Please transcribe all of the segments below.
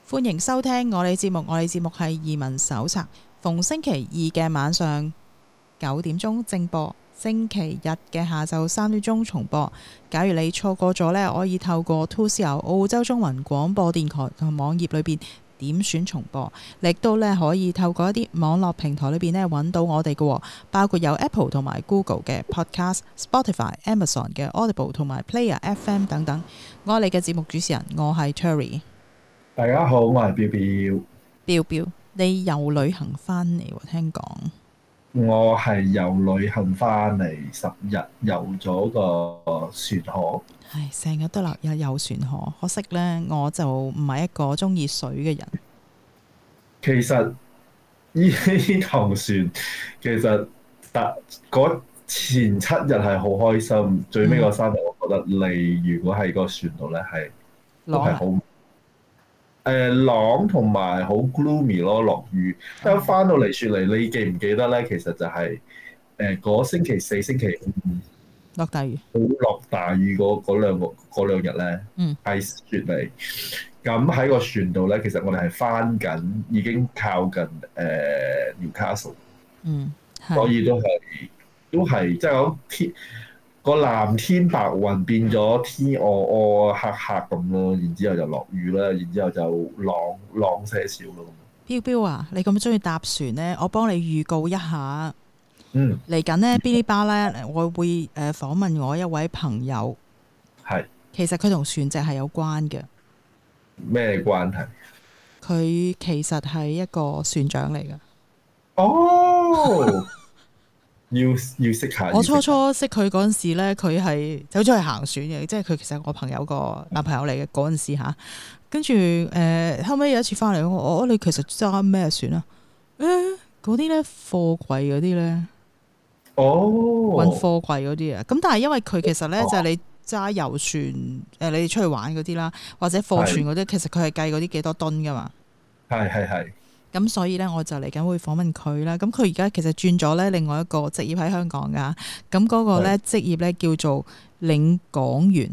歡迎收聽我哋節目，我哋節目係移民手冊，逢星期二嘅晚上9點鐘正播，星期日嘅下晝3點鐘重播。假如你錯過咗呢，可以透過 2CR 澳洲中文廣播電台同網頁裏邊點選重播，亦都呢可以透過一啲網絡平台裏邊呢揾到我哋嘅，包括有 Apple 同埋 Google 嘅 Podcast、Spotify、Amazon 嘅 Audible 同埋 Player FM 等等。我哋嘅節目主持人，我係 Terry。 大家好，我係 Bill Bill。 Bill，你由旅行翻嚟喎？聽講我係由旅行翻嚟10日，遊咗個船河。 係成日都有船河，可惜呢，我就唔係一個中意水嘅人。 其實呢趟船其實嗰前7日係好開心，最尾嗰3日我覺得你如果喺個船度咧都係好朗同埋好 gloomy 咯，落雨。一翻到嚟雪梨，你記唔記得咧？其實就係嗰星期4、星期5 落大雨， 好落大雨嗰兩日咧，係雪梨。咁喺個船度咧，其實我哋係翻緊，已經靠近Newcastle，所以都係即係講天個藍天白雲變咗天黑黑咁咯，然之後就落雨啦，然之後就浪些少咯。 Bill啊，你咁中意搭船呢？我幫你預告一下。嚟緊呢 Billy Bar 咧，我會訪問我一位朋友。 係。 其實佢同船隻係有關嘅。 咩關係？ 佢其實係一個船長嚟嘅。 哦。要識下。 我初識佢嗰陣時咧，佢係走咗去行船嘅，即係佢其實我朋友個男朋友嚟嘅嗰陣時嚇。跟住後尾有一次翻嚟，我你其實揸咩船啊？嗰啲咧貨櫃嗰啲咧，運貨櫃嗰啲啊。咁但係因為佢其實咧就係你揸遊船你哋出去玩嗰啲啦，或者貨船嗰啲，其實佢係計嗰啲幾多噸噶嘛。 係。 咁所以咧，我就嚟緊會訪問佢啦。咁佢而家其實轉咗咧另外一個職業喺香港噶。咁嗰個咧職業咧叫做領港員，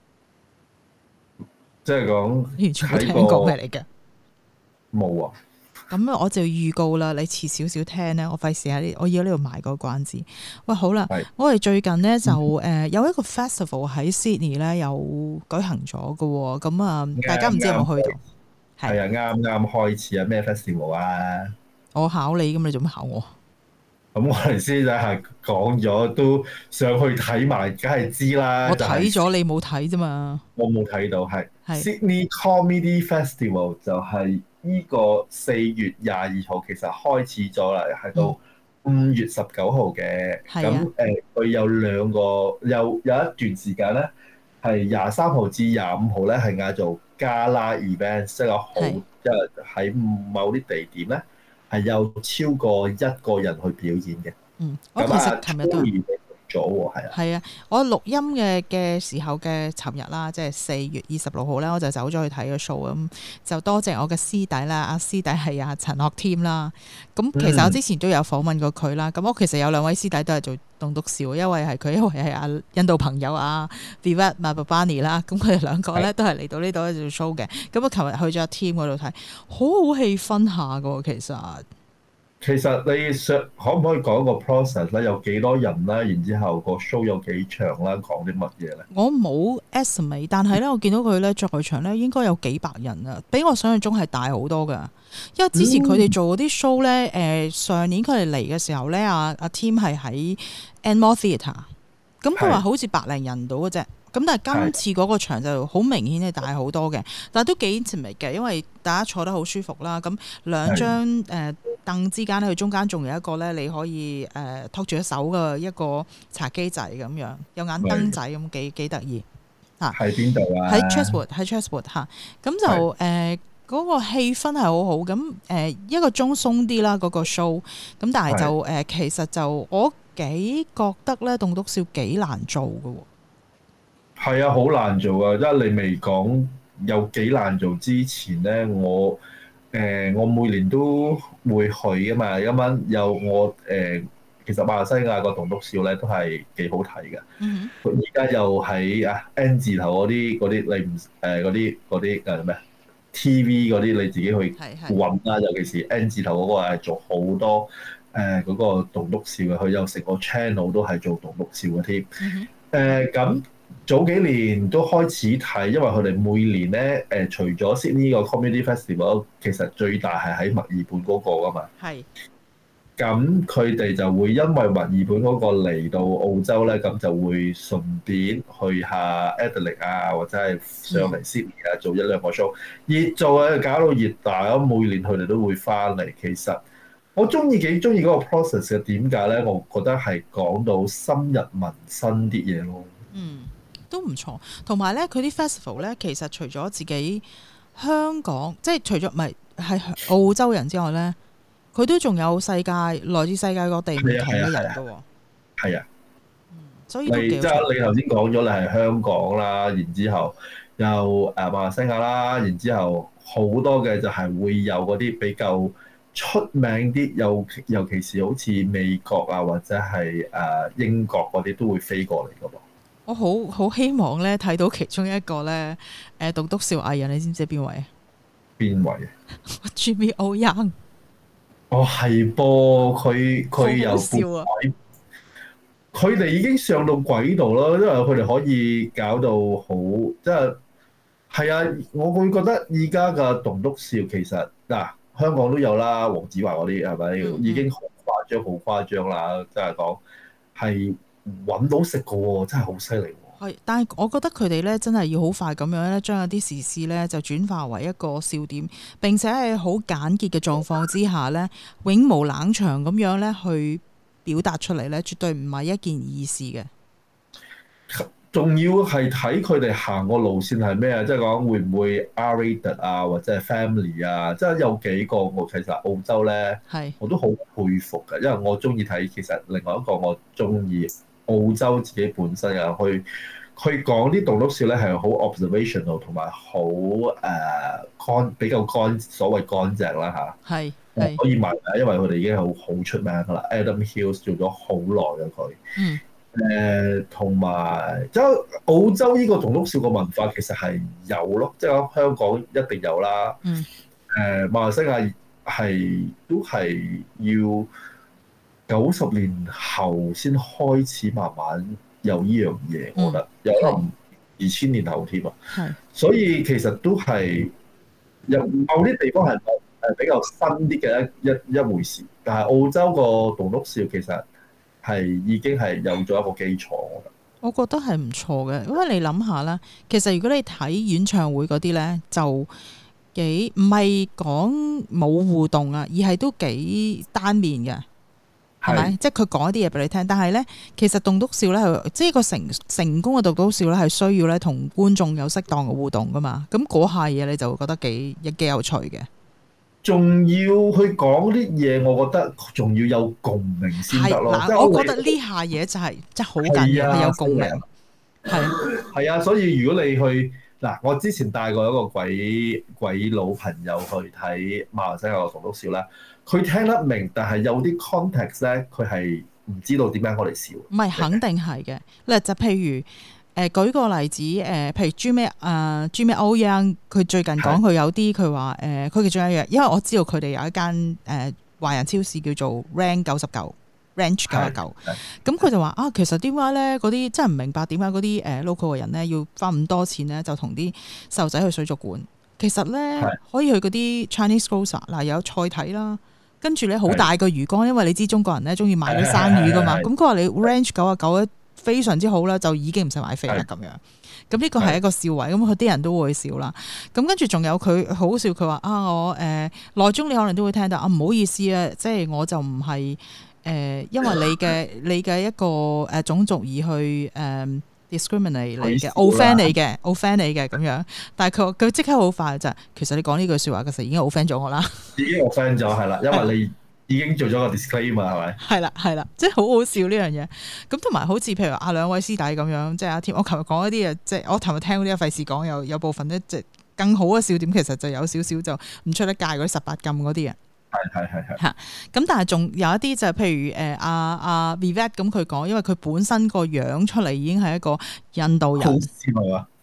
即係講完全冇聽過咩嚟嘅。 冇啊。 咁我就預告啦，你遲少少聽咧，我費事喺我要呢度賣個關子。喂，好啦，我哋最近呢，就有一個 festival 喺 Sydney 咧有舉行咗嘅。咁啊，大家唔知有冇去到？ 係啊，啱開始啊！咩 festival 啊？ 我考你，咁你做咩考我？ 咁我哋先就係講咗，都上去睇埋，梗係知啦。 我睇咗，你冇睇啫嘛？ 我冇睇到，係 Sydney Comedy Festival 就係呢個4月22號其實開始咗啦，係到5月19號嘅。咁佢有有一段時間咧，係23號至25號咧，係嗌做Gala Event， 即係喺某啲地點咧係有超過1個人去表演嘅。 我其實琴日都咗喎， 係啊！我錄音嘅時候嘅尋日啦，即係4月26號咧，我就走咗去睇個 show 咁，就多謝我嘅師弟啦。阿師弟係阿陳樂添啦。咁其實我之前都有訪問過佢啦。咁我其實有2位師弟都係做棟篤笑，一位係佢，一位係阿印度朋友阿 Vivat Mahbubani 啦。咁佢哋2個咧都係嚟到呢度做 show 嘅。咁我琴日去咗阿 Tim 嗰度睇，好氣氛下噶。 其實你可唔可以講個 process 咧？有幾多人啦？然之後個 show 有幾長啦？講啲乜嘢咧？我冇 estimate， 但係咧我見到佢咧在場咧應該有幾百人啊，比我想象中係大好多噶。因為之前佢哋做嗰啲 show 咧，上年佢哋嚟嘅時候咧，阿 Tim 係喺 Enmore Theatre， 咁佢話好似100零人到嘅啫。咁但係今次嗰個場就好明顯係大好多嘅，但係都幾 intimate嘅，因為大家坐得好舒服啦。咁2張凳之間咧，佢中間仲有一個咧，你可以托住一手嘅一個茶几仔咁樣，有眼燈仔咁，幾得意嚇。 喺邊度啊？ 喺 Chatswood 嚇。咁就嗰個氣氛係好好。咁1個鐘鬆啲啦，嗰個 show。咁但係就其實就我幾覺得咧，棟篤笑幾難做嘅喎。 係啊，好難做啊！因為你未講有幾難做之前咧，我每年都會去噶嘛。今晚有我其實馬來西亞個棟篤笑咧都係幾好睇嘅。而家又喺N 字頭嗰啲你唔嗰啲咩 TV 嗰啲，你自己去揾啦。尤其是 N 字頭嗰個係做好多嗰個棟篤笑嘅，佢有成個 channel 都係做棟篤笑嘅添。咁早幾年都開始睇，因為佢哋每年咧除咗 Sydney 個 Comedy Festival， 其實最大係喺墨爾本嗰個㗎嘛。咁佢哋就會因為墨爾本嗰個嚟到澳洲咧，咁就會順便去下 Adelaide 啊，或者係上嚟 Sydney 啊，做一兩個 show。熱做啊，搞到熱大咁，每年佢哋都會翻嚟。其實我幾中意嗰個 process 嘅，點解咧？我覺得係講到深入民生啲嘢咯。 都唔錯。同埋咧，佢啲 festival 咧，其實除咗自己香港，即係除咗唔係澳洲人之外咧。佢都仲有來自世界各地唔同嘅人㗎喎。 係啊， 所以都幾好。 即係你頭先講咗，你係香港啦，然之後又馬來西亞啦，然之後好多嘅就係會有嗰啲比較出名啲，尤其是好似美國啊或者係英國嗰啲都會飛過嚟㗎噃。 我好希望咧睇到其中一個咧棟篤笑藝人，你知唔知邊位？ 邊位 ？Jimmy O Yang。 係噃，佢又軌，佢哋已經上到軌道啦，因為佢哋可以搞到好，係啊！我會覺得而家嘅棟篤笑其實香港都有啦，黃子華嗰啲係咪已經好誇張啦？即係講係揾到食嘅喎，真係好犀利喎！ 但係我覺得佢哋咧真係要好快咁樣咧，將一啲時事咧就轉化為一個笑點，並且係好簡潔嘅狀況之下咧，永無冷場咁樣咧去表達出嚟咧，絕對唔係一件易事嘅。 仲要係睇佢哋行個路線係咩啊？即係講會唔會 R-rated 啊，或者係 family 啊？即係有幾個我其實澳洲咧，我都好佩服嘅，因為我中意睇。其實另外一個我中意。澳洲自己本身啊，去講啲棟篤笑咧係好 observational 同埋好比較所謂乾淨啦嚇。可以買，因為佢哋已經好出名㗎啦。Adam Hills 做咗好耐嘅佢。同埋即係澳洲呢個棟篤笑嘅文化其實係有咯，即係香港一定有啦。馬來西亞都係要90年後先開始慢慢有呢樣嘢，我覺得有可能2000年後添啊。所以其實都係有某啲地方係比較新啲嘅一回事，但係澳洲個棟篤笑其實係已經係有咗一個基礎。 我覺得係唔錯嘅，因為你諗下啦，其實如果你睇演唱會嗰啲咧，就唔係講冇互動啊，而係都幾單面嘅。係咪？即係佢講一啲嘢俾你聽，但係咧，其實棟篤笑咧係即係個成功嘅棟篤笑咧係需要咧同觀眾有適當嘅互動噶嘛。咁嗰下嘢你就會覺得幾有趣嘅。 仲要去講啲嘢，我覺得仲要有共鳴先得咯。 我覺得呢下嘢就係真係好緊要，係有共鳴。 係啊，所以如果你去我之前帶過一個鬼佬朋友去睇馬來西亞嘅棟篤笑啦。佢聽得明，但係有啲 context 咧，佢係唔知道點解我哋笑。 唔係肯定係嘅。嗱就譬如舉個例子譬如 Jimmy O Yang 佢最近講佢有啲佢話佢其中一樣，因為我知道佢哋有一間華人超市叫做 Ranch 99，咁佢就話其實點解咧嗰啲真係唔明白點解嗰啲local 嘅人咧要花咁多錢咧，就同啲細路仔去水族館。其實咧可以去嗰啲 Chinese grocer 有菜睇啦。跟住咧好大個魚缸，因為你知中國人咧中意買啲生魚噶嘛。咁佢話你 Ranch 99咧非常之好啦，就已經唔使買飛啦咁樣。咁呢個係一個笑位，咁佢啲人都會笑啦。咁跟住仲有佢好笑，佢話我內中你可能都會聽到唔好意思啊，即係我就唔係因為你嘅一個種族而去discriminate 你嘅 offend 你嘅咁樣，但係佢即刻好快就其實你講呢句説話嘅時候已經 offend 咗我啦，已經 offend 咗係啦，因為你已經做咗個 disclaimer 係咪？ 係啦，即係好好笑呢樣嘢。咁同埋好似譬如兩位師弟咁樣，即係阿添，我琴日講嗰啲嘢，即係我琴日聽嗰啲費事講，有部分咧即係更好嘅笑點，其實就有少少就唔出得界嗰啲18禁嗰啲啊。係嚇，咁但係仲有一啲就係譬如Vivek 咁佢講，因為佢本身個樣出嚟已經係一個印度人， 好笑啊！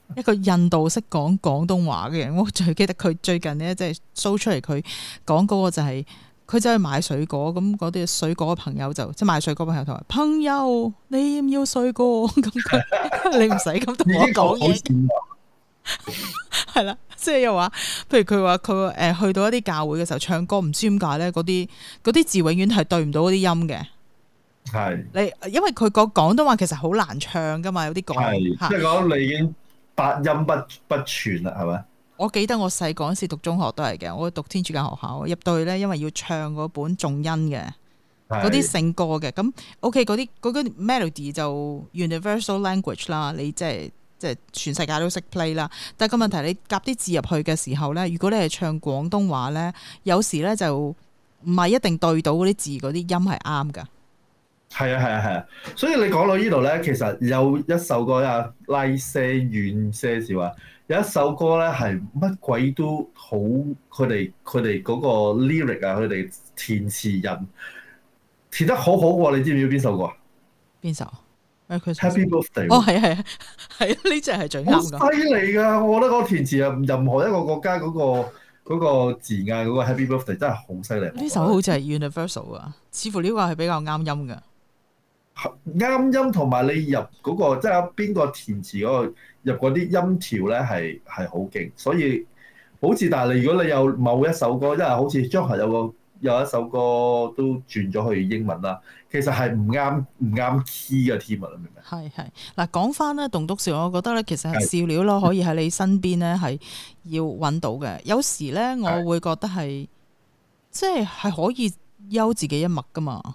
一個印度識講廣東話嘅人。我最記得佢最近咧，即係 show 出嚟，佢講嗰個就係佢走去買水果，咁嗰啲水果嘅朋友就即係買水果嘅朋友同佢話：朋友，你要唔要水果？咁佢你唔使咁同我講嘢。係啦，即係又話，譬如佢話佢去到一啲教會嘅時候唱歌，唔知點解咧，嗰啲字永遠係對唔到嗰啲音嘅。 係你因為佢講廣東話其實好難唱噶嘛，有啲歌係即係講你已經八音不全啦，係咪？ 我記得我細個嗰時讀中學都係嘅，我讀天主教學校入到去咧，因為要唱嗰本重音嘅嗰啲聖歌嘅，咁 OK 嗰啲 melody 就 universal language 啦，你即係全世界都識 play 啦。但係個問題，你夾啲字入去嘅時候咧，如果你係唱廣東話咧，有時咧就唔係一定對到嗰啲字嗰啲音係啱㗎。 係啊，所以你講到呢度咧，其實有一首歌啊，拉些遠些少啊，有一首歌咧係乜鬼都好，佢哋嗰個 lyric 啊，佢哋填詞人填得好好喎，你知唔知邊首歌啊？ 邊首 ？Happy Birthday。 哦，係呢隻係最啱㗎。 好犀利㗎！我覺得嗰個填詞啊，任何一個國家嗰個字眼嗰個 Happy Birthday 真係好犀利。 呢首好似係 universal 啊，似乎呢個係比較啱音㗎。 啱音同埋你入嗰個即係邊個填詞嗰個入嗰啲音調咧係好勁，所以好似但係如果你有某一首歌，因為好似張學友有一首歌都轉咗去英文啦，其實係唔啱 key 嘅添啊，你明唔明？ 係嗱，講翻咧棟篤笑，我覺得咧其實係笑料咯，可以喺你身邊咧係要揾到嘅。有時咧我會覺得係即係可以休自己一默噶嘛。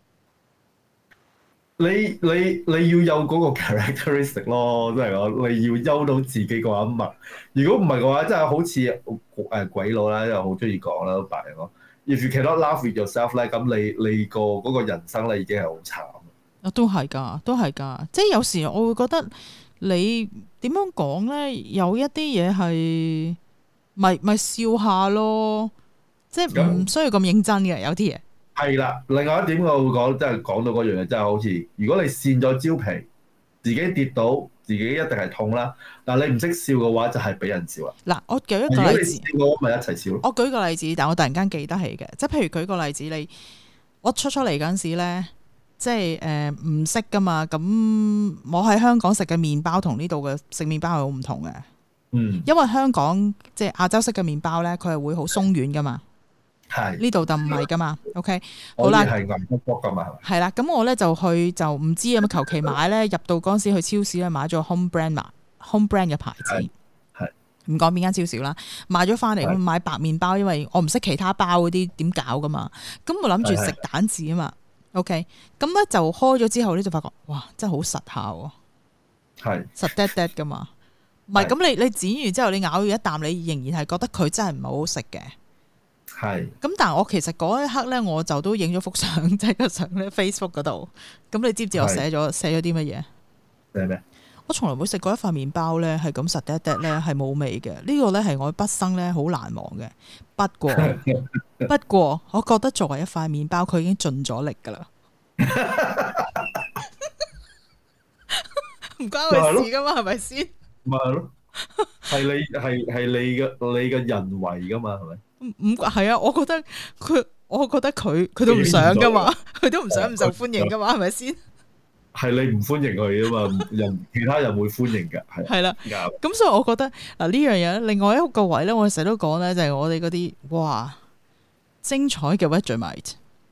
你要有嗰個 characteristic 咯，即係講你要休到自己嗰一默。如果唔係嘅話，真係好似鬼佬啦，又好中意講啦，白人講。If you cannot laugh with yourself 咧，咁你個嗰個人生咧已經係好慘。 啊，都係㗎，即係有時我會覺得你點樣講咧，有一啲嘢係咪笑下咯，即係唔需要咁認真嘅有啲嘢。 係啦，另外一點我會講，即係講到嗰樣嘢，真係好似如果你跣咗蕉皮，自己跌倒，自己一定係痛啦。但係你唔識笑嘅話，就係俾人笑啦。 嗱，我舉一個例子， 我咪一齊笑咯。我舉個例子，但我突然間記得起嘅，即係譬如舉個例子，我初嚟嗰陣時咧，即係唔識噶嘛。咁我喺香港食嘅麵包同呢度嘅食麵包係好唔同嘅。因為香港即係亞洲式嘅麵包咧，佢係會好鬆軟噶嘛。呢度就唔係噶嘛 ，OK， 好啦， 係硬卜卜噶嘛， 係啦，咁我咧就唔知咁求其買咧，入到嗰陣時去超市咧買咗 home brand 嘅牌子，係唔講邊間超市啦，買咗翻嚟咁買白麵包，因為我唔識其他包嗰啲點搞噶嘛，咁我諗住食蛋治啊嘛 ，OK， 咁咧就開咗之後咧就發覺哇真係好實下喎，係實嗒嗒噶嘛，唔係咁你剪完之後你咬完一啖，你仍然係覺得佢真係唔係好好食嘅。係，咁但係我其實嗰一刻咧，我就都影咗幅相，即係個相咧 Facebook 嗰度。咁你知唔知我寫咗啲乜嘢？寫咩？我從來冇食過一塊麵包咧，係咁實嗒嗒咧，係冇味嘅。呢個咧係我畢生咧好難忘嘅。不過，我覺得作為一塊麵包，佢已經盡咗力噶啦。唔關佢事噶嘛，係咪先？ 咪係咯，係你嘅人為噶嘛，係咪？ 唔係啊，我覺得佢都唔想噶嘛，佢都唔想唔受歡迎噶嘛，係咪先？係你唔歡迎佢啊嘛，其他人會歡迎噶， 係啦。咁所以我覺得嗱呢樣嘢，另外一個位咧，我成日都講咧，就係我哋嗰啲哇精彩嘅 Vegemite，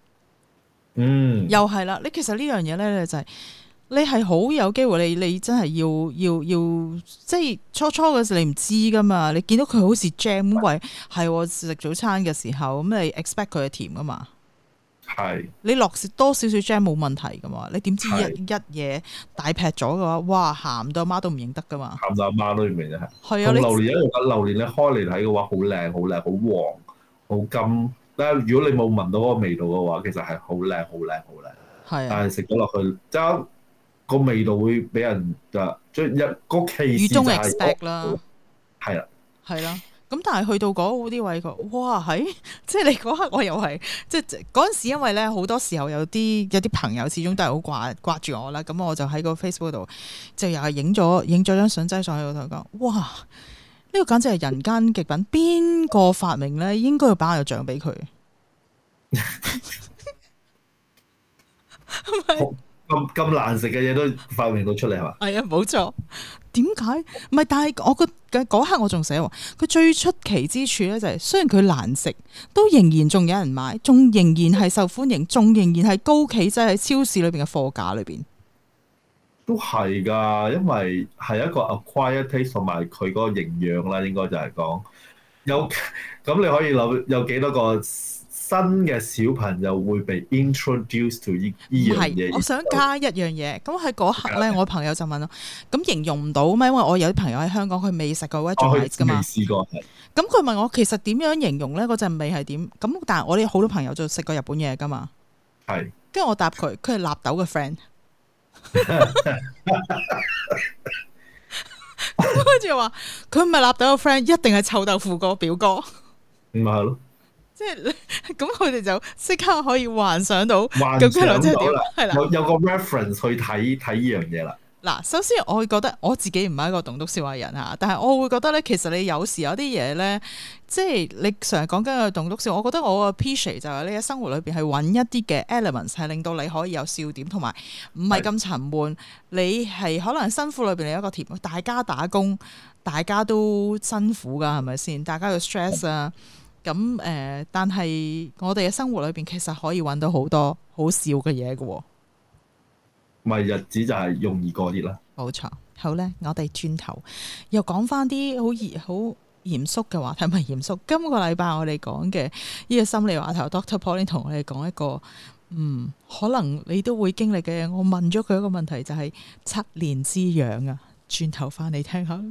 又係啦。你其實呢樣嘢咧就係。你係好有機會，你真係要即係初嘅時你唔知噶嘛，你見到佢好似 jam 喂，係食早餐嘅時候，咁你 expect 佢係甜噶嘛？係你落多少少 jam 冇問題噶嘛？你點知一嘢大劈咗嘅話，哇鹹到阿媽都唔認得噶嘛？鹹到阿媽都唔認得係啊！榴蓮一樣，榴蓮你開嚟睇嘅話，好靚，好黃，好金。但係如果你冇聞到嗰個味道嘅話，其實係好靚。係啊！但係食咗落去就〜個味道會俾人就將個歧視就係啦，係啦， 係啦。 咁但係去到嗰啲位哇係，即係你嗰刻我又係即係嗰陣時，因為咧好多時候有啲朋友始終都係好掛住我啦，咁我就喺個 Facebook 度就又係影咗張相擠上去，我同佢講哇，呢個簡直係人間極品，邊個發明咧？應該要頒個獎俾佢。 咁難食嘅嘢都發明到出嚟係嘛？ 係啊，冇錯。點解？唔係，但係我嗰刻我仲寫喎，佢最出奇之處咧就係，雖然佢難食，都仍然仲有人買，仲仍然係受歡迎，仲仍然係高企，即係喺超市裏邊嘅貨架裏邊。 都係㗎，因為係一個 acquired taste 同埋佢嗰個營養啦，應該就係講有咁你可以諗有幾多個新嘅小朋友會被 introduce to 呢樣嘢。 我想加一樣嘢，咁喺嗰刻咧，我朋友就問我，咁形容唔到咩？因為我有啲朋友喺香港，佢未食過 Vegemite 㗎嘛。 未試過係。 咁佢問我其實點樣形容咧？嗰陣味係點？咁但係我哋好多朋友就食過日本嘢㗎嘛。 係。 跟住我答佢係納豆嘅 friend。跟住話佢唔係納豆嘅 friend，一定係臭豆腐個表哥。 咪係咯。 即係咁，佢哋就即刻可以幻想到咁跟住即係點？係啦， 有個 reference 去睇呢樣嘢啦。嗱， 首先我會覺得我自己唔係一個棟篤笑藝人嚇，但係我會覺得咧，其實你有時有啲嘢咧，即係你成日講緊嘅棟篤笑，我覺得我嘅 appreciate 就係你喺生活裏邊係揾一啲嘅 elements 係令到你可以有笑點，同埋唔係咁沉悶。你係可能辛苦裏邊有一個甜，大家打工，大家都辛苦㗎，係咪先？大家要 stress 啊。咁但係我哋嘅生活裏邊其實可以揾到好多好笑嘅嘢嘅喎。 咪日子就係容易過啲啦。 冇錯，好咧，我哋轉頭又講翻啲好嚴肅嘅話題，唔係嚴肅。今個禮拜我哋講嘅呢個心理話題，Dr. Pauline 同我哋講一個可能你都會經歷嘅。我問咗佢一個問題，就係7年之癢啊。轉頭翻嚟聽下。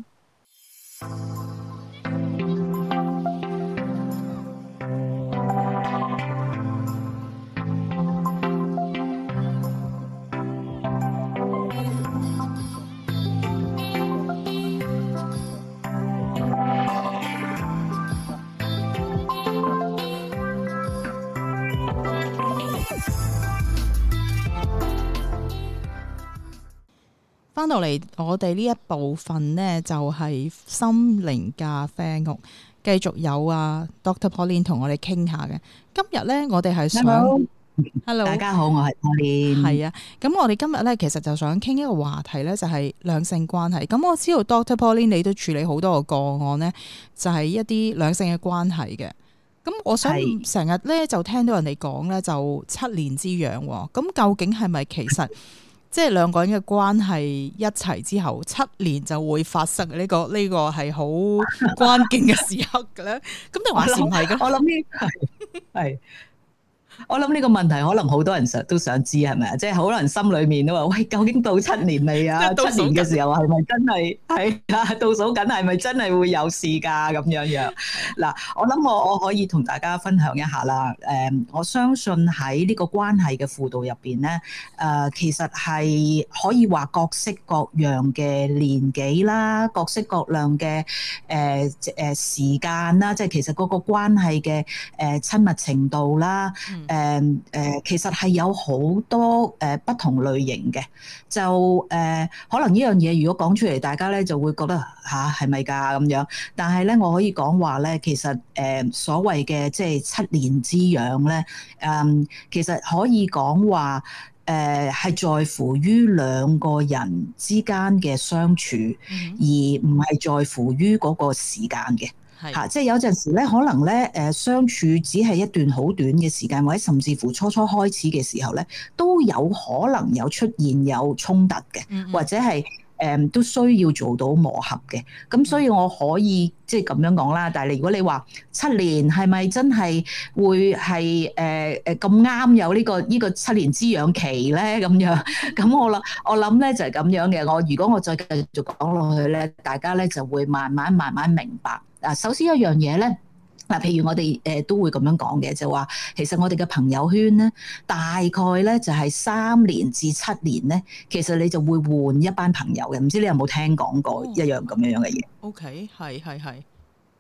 翻到嚟我哋呢一部分呢，就係心靈咖啡屋，繼續有Dr. Pauline 同我哋傾下嘅。今日呢，我哋係想 Hello， 大家好，我係 Pauline。 係啊，咁我哋今日呢，其實就想傾一個話題呢，就係兩性關係。咁我知道 Dr. Pauline 你都處理好多個個案呢，就係一啲兩性嘅關係嘅。咁我想成日呢，就聽到人哋講呢，就7年之癢喎。咁究竟係咪其實？即係兩個人嘅關係一齊之後7年就會發生呢個係好關鍵嘅時刻嘅咧。咁定還是唔係嘅？ 我諗呢係。我諗呢個問題可能好多人都想知係咪啊？即係好多人心裏面都話：喂，究竟到7年未啊？7年嘅時候係咪真係係啊？倒數緊係咪真係會有事㗎？咁樣樣嗱，我諗我可以同大家分享一下啦。我相信喺呢個關係嘅輔導入邊咧，其實係可以話各式各樣嘅年紀啦，各式各樣嘅時間啦，即係其實嗰個關係嘅親密程度啦。其實係有好多不同類型嘅，就可能呢樣嘢如果講出嚟，大家咧就會覺得係咪㗎咁樣？但係咧，我可以講話咧，其實所謂嘅即係7年之癢咧，其實可以講話係在乎於兩個人之間嘅相處，而唔係在乎於嗰個時間嘅。即係有陣時咧，可能咧相處只係一段好短嘅時間，或者甚至乎初初開始嘅時候咧，都有可能有出現有衝突嘅，或者係都需要做到磨合嘅。咁所以我可以即係咁樣講啦。但係如果你話7年係咪真係會係咁啱有呢個7年之癢期咧？咁樣咁我諗咧就係咁樣嘅。如果我再繼續講落去咧，大家咧就會慢慢明白。首先一樣嘢咧，譬如我哋都會咁樣講嘅，就話其實我哋嘅朋友圈咧，大概咧就係3年至7年咧，其實你就會換一班朋友嘅。唔知你有冇聽講過一樣咁樣嘅嘢？ OK， 係。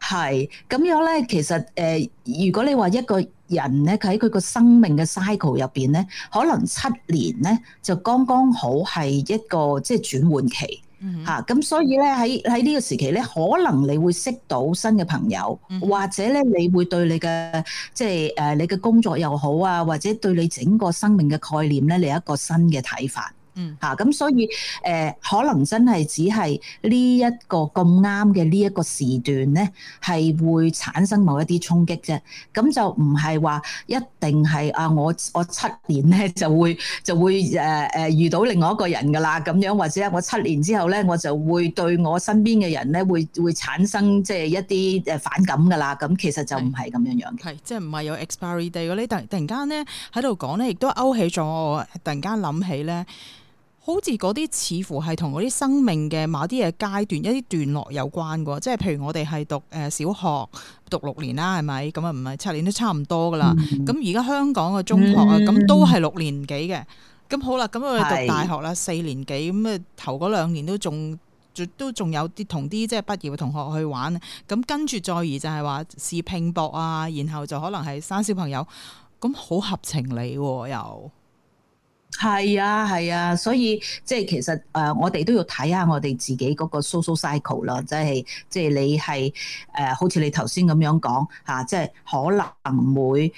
係咁樣咧，其實如果你話一個人咧，佢喺佢個生命嘅 cycle 入邊咧，可能7年咧就剛剛好係一個即係轉換期嚇。咁所以咧喺呢個時期咧，可能你會識到新嘅朋友，或者咧你會對你嘅即係你嘅工作又好啊，或者對你整個生命嘅概念咧，你有一個新嘅睇法。咁所以可能真係只係呢一個咁啱嘅呢一個時段咧，係會產生某一啲衝擊啫。咁就唔係話一定係我7年咧就會遇到另外一個人噶啦咁樣，或者我7年之後咧我就會對我身邊嘅人咧會產生即係一啲反感噶啦。咁其實就唔係咁樣樣嘅。係即係唔係有 expiry day 你突然間咧喺度講咧，亦都勾起咗我突然間諗起咧。好似嗰啲似乎係同嗰啲生命嘅某啲嘅階段一啲段落有關嘅，即係譬如我哋係讀小學讀6年啦，係咪？咁啊唔係7年都差唔多噶啦。咁而家香港嘅中學啊，咁都係6年幾嘅。咁好啦，咁我哋讀大學啦4年幾，咁啊頭嗰2年都仲有啲同啲即係畢業嘅同學去玩。咁跟住再而就係話試拼搏啊，然後就可能係生小朋友，咁好合情理又。 係啊，所以即係其實我哋都要睇下我哋自己嗰個 social cycle 啦，即係你係好似你頭先咁樣講嚇，即係可能每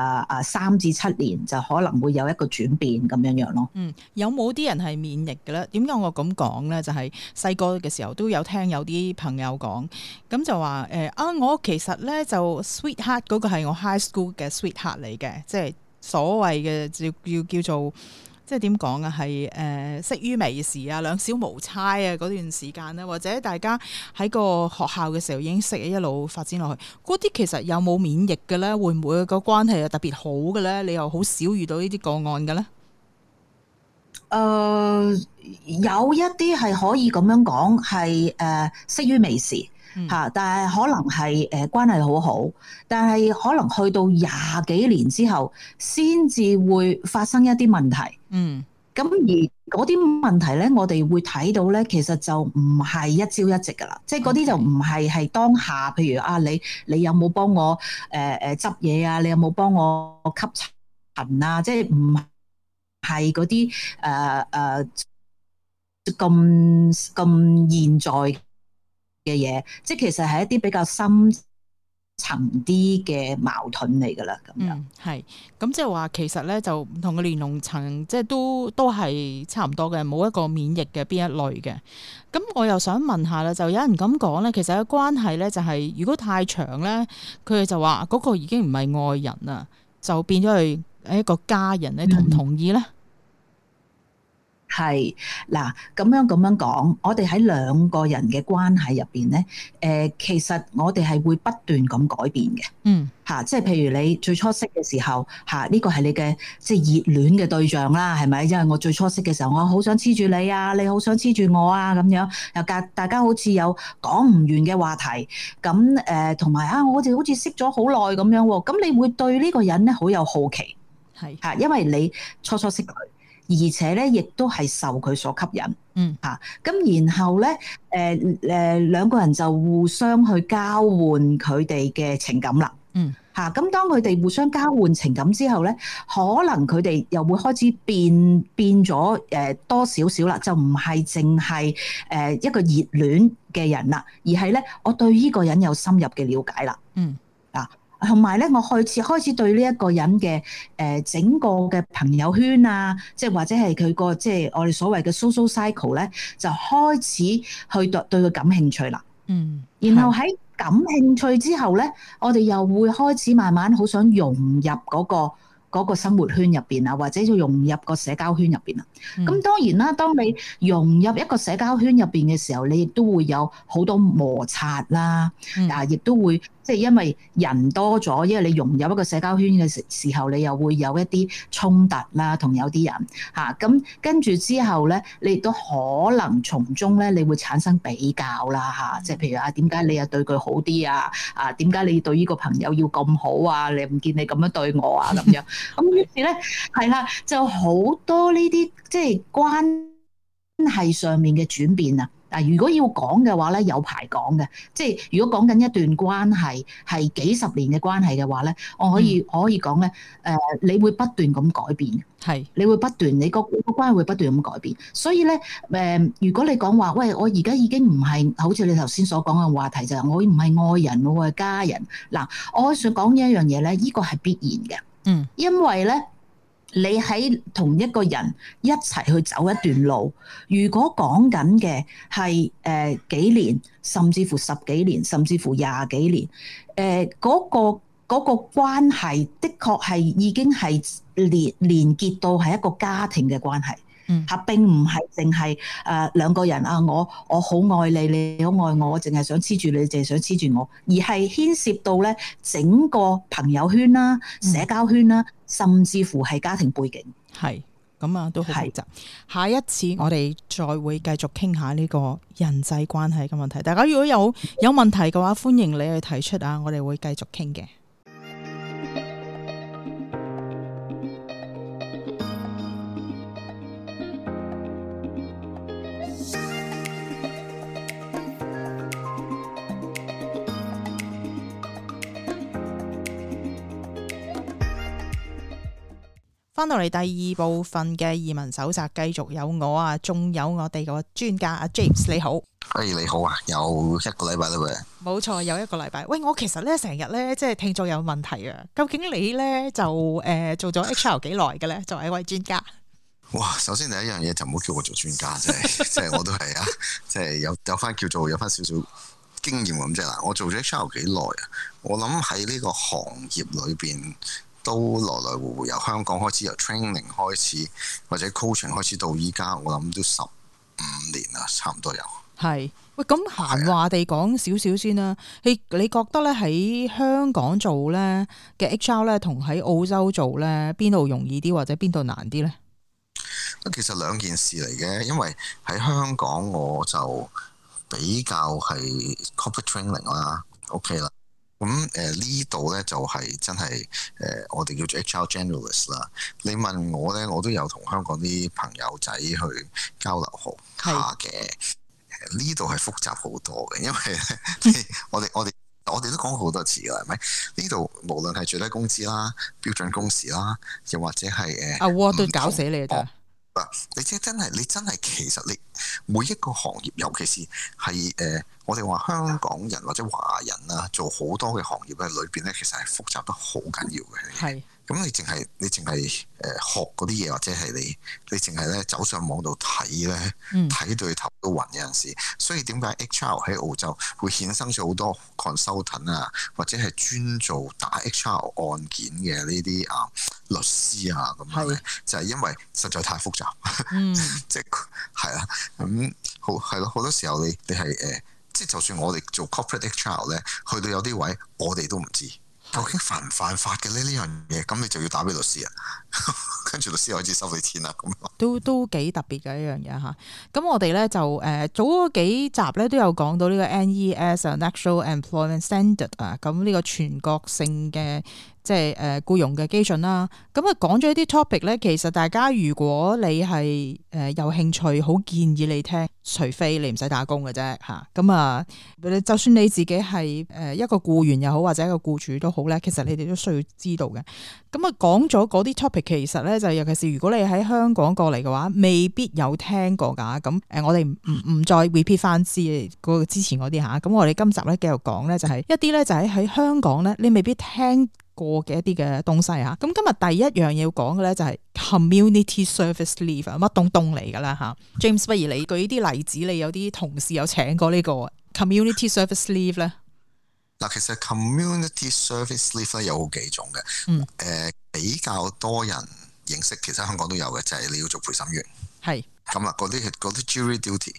3至7年就可能會有一個轉變咁樣咯。 有冇啲人係免疫嘅咧？點解我咁講咧？就係細個嘅時候都有聽有啲朋友講，咁就話我其實咧就 sweetheart 嗰個係我 high school 嘅 sweetheart 嚟嘅，即係所謂嘅叫做。即係點講啊？係識於微時啊，兩小無猜啊嗰段時間咧，或者大家喺個學校嘅時候已經識，一路發展落去。嗰啲其實有冇免疫嘅咧？會唔會個關係係特別好嘅咧？你又好少遇到呢啲個案嘅咧？ 有一啲係可以咁樣講，係識於微時。但係可能係關係好好，但係可能去到20幾年之後，先至會發生一啲問題。咁而嗰啲問題咧，我哋會睇到咧，其實就唔係一朝一夕噶啦，即係嗰啲就唔係當下，譬如你有冇幫我執嘢啊？你有冇幫我吸塵啊？即係唔係嗰啲咁現在嘅嘢，即係其實係一啲比較深層啲嘅矛盾嚟噶啦，咁樣。 係，咁即係話其實咧就唔同嘅年齡層，即係都係差唔多嘅，冇一個免疫嘅邊一類嘅。咁我又想問下啦，就有人咁講咧，其實嘅關係咧就係如果太長咧，佢哋就話嗰個已經唔係愛人啦，就變咗係一個家人咧，同唔同意咧？ 係嗱，咁樣講，我哋喺2個人嘅關係入邊咧，其實我哋係會不斷咁改變嘅。即係譬如你最初識嘅時候，呢個係你嘅即係熱戀嘅對象啦，係咪？因為我最初識嘅時候，我好想黐住你啊，你好想黐住我啊，咁樣又大家好似有講唔完嘅話題，咁同埋我哋好似識咗好耐咁樣喎，咁你會對呢個人咧好有好奇，係因為你初識佢。而且咧，亦都係受佢所吸引，咁然後咧，兩個人就互相去交換佢哋嘅情感啦，咁當佢哋互相交換情感之後咧，可能佢哋又會開始變咗多少少啦，就唔係淨係一個熱戀嘅人啦，而係咧我對呢個人有深入嘅了解啦，同埋咧，我開始對呢一個人嘅整個嘅朋友圈啊，即係或者係佢個即係我哋所謂嘅 social cycle 咧，就開始去對佢感興趣啦。然後喺感興趣之後咧，我哋又會開始慢慢好想融入嗰個生活圈入邊啊，或者要融入個社交圈入邊啊。咁當然啦，當你融入一個社交圈入邊嘅時候，你亦都會有好多摩擦啦，亦都會。即係因為人多咗，因為你融入一個社交圈嘅時候，你又會有一啲衝突啦，同有啲人咁跟住之後咧，你亦都可能從中咧，你會產生比較啦即係譬如點解你又對佢好啲啊？點解你對呢個朋友要咁好啊？你唔見你咁樣對我啊？咁樣咁於是咧係啦，就好多呢啲即係關係上面嘅轉變啊！ 如果要講嘅話咧，有排講嘅。即係如果講緊一段關係係幾十年嘅關係嘅話咧，我可以講咧，你會不斷咁改變， 係你會不斷，你個關係會不斷咁改變。所以咧，如果你講話，喂，我而家已經唔係好似你頭先所講嘅話題就係我唔係愛人，我係家人。嗱，我想講一樣嘢咧，呢個係必然嘅，因為咧。你喺同一個人一齊去走一段路，如果講緊嘅係幾年，甚至乎10幾年，甚至乎20幾年，嗰個關係的確係已經係連結到係一個家庭嘅關係。嚇，並唔係淨係兩個人啊！我好愛你，你好愛我，我淨係想黐住你，淨係想黐住我，而係牽涉到咧整個朋友圈啦、社交圈啦，甚至乎係家庭背景。 係咁啊，都好複雜。下一次我哋再會繼續傾下呢個人際關係嘅問題。大家如果有問題嘅話，歡迎你去提出啊，我哋會繼續傾嘅。翻到嚟第二部分嘅移民手冊，繼續有我啊，仲有我哋個專家阿 James， 你好。 你好啊，有一個禮拜啦喎。 冇錯，有一個禮拜。喂，我其實咧成日咧即係聽眾有問題啊，究竟你咧就做咗 HR 幾耐嘅咧？作為一位專家。 哇，首先第一樣嘢就唔好叫我做專家，即係我都係啊，即係有翻叫做有翻少少經驗咁啫啦。我做咗 HR 幾耐啊？我諗喺呢個行業裏邊。都來來回回由香港開始，由 training 開始或者 coaching 開始到依家，我諗都15年啦，差唔多有。係喂，咁閒話地講少少先啦。你覺得咧喺香港做咧嘅 HR 咧，同喺澳洲做咧，邊度容易啲或者邊度難啲咧？ 其實兩件事嚟嘅，因為喺香港我就比較係 corporate training 啦 ，OK 啦。咁呢度咧就係真係我哋叫做 HR generalist 啦。你問我咧，我都有同香港啲朋友仔去交流下嘅。呢度係複雜好多嘅，因為我哋都講過好多次㗎，係咪？呢度無論係最低工資啦、標準工時啦，又或者係 Award 都搞死你㗎。 你真係其實你每一個行業，尤其是係我哋話香港人或者華人啊，做好多嘅行業咧，裏邊咧其實係複雜得好緊要嘅。係。咁你淨係學嗰啲嘢，或者係你淨係咧走上網度睇咧，睇到頭都暈有陣時。所以點解 HR 喺澳洲會衍生咗好多 consultant 啊，或者係專做打 HR 案件嘅呢啲律師啊咁樣咧，就係因為實在太複雜。即係啦，咁好係咯，好多時候你係即係就算我哋做 corporate HR 咧，去到有啲位我哋都唔知。究竟犯唔犯法嘅呢樣嘢？咁你就要打俾律師啊，跟住律師開始收你錢啦。咁都幾特別嘅一樣嘢嚇。咁我哋咧就早嗰幾集咧都有講到呢個 NES 啊 National Employment Standard 啊，咁呢個全國性嘅即係僱傭嘅基準啦。咁啊講咗一啲 topic 咧，其實大家如果你係有興趣，好建議你聽，除非你唔使打工嘅啫嚇。咁啊，就算你自己係一個僱員又好，或者一個僱主都好咧，其實你哋都需要知道嘅。咁啊講咗嗰啲 topic，其實咧就尤其是如果你喺香港過嚟嘅話，未必有聽過㗎。咁我哋唔再 repeat 翻之前嗰啲嚇。咁我哋今集咧繼續講咧，就係一啲咧就喺香港咧，你未必聽過嘅一啲嘅東西嚇。咁今日第一樣要講嘅咧就係 community service leave 乜東嚟㗎啦嚇。James，不如你舉啲例子，你有啲同事有請過呢個 community service leave 咧？ 嗱，其實 community service leave 咧有好幾種嘅，比較多人認識，其實香港都有嘅，就係你要做陪審員。係。咁啦，嗰啲 jury